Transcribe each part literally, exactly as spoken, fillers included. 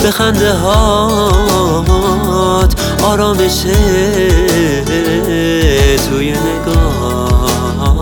به خنده هات آرامشه توی نگاه.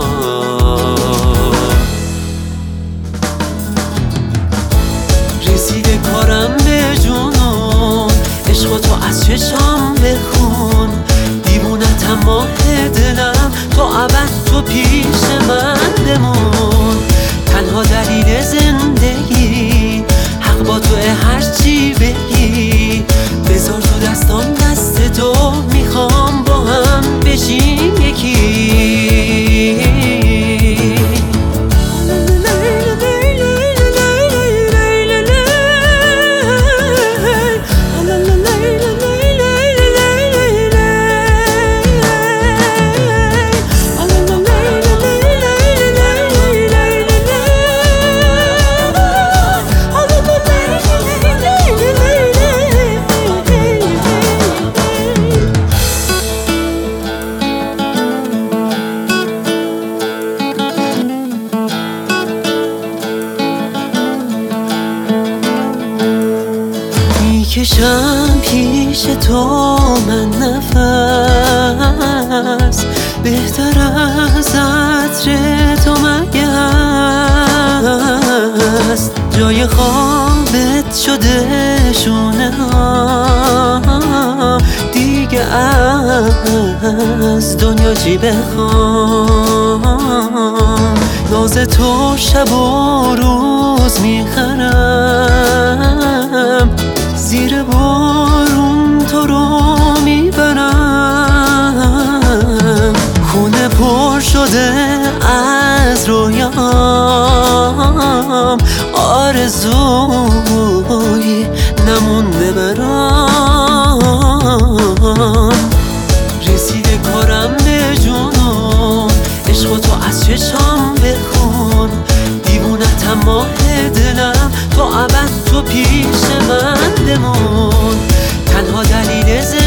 رسیده کارم به جنون، عشق تو از چشام بخون. دیوونتم ماه دلم، تا ابد تو پیش من بمون. تنها دلیل زندگی حق با تو، هرچی بگی بذار تو دستام دست تو. میخوام با هم بشیم یکی. میکشم پیش تو من نفس، بهتر از عطر تو مگه هست؟ جای خوابت شده شونه ها، دیگه از دنیا چی بخوام؟ ناز تو شب و روز میخرم، زیر بارون تو رو میبرم. خونه پر شده از رویام، آرزوی نمونده برام. رسیده کارم به جنون، عشق تو از چشام بخون. دیوونتم ماه دلم، تا ابد تو پیش من بمون. تنها دلیل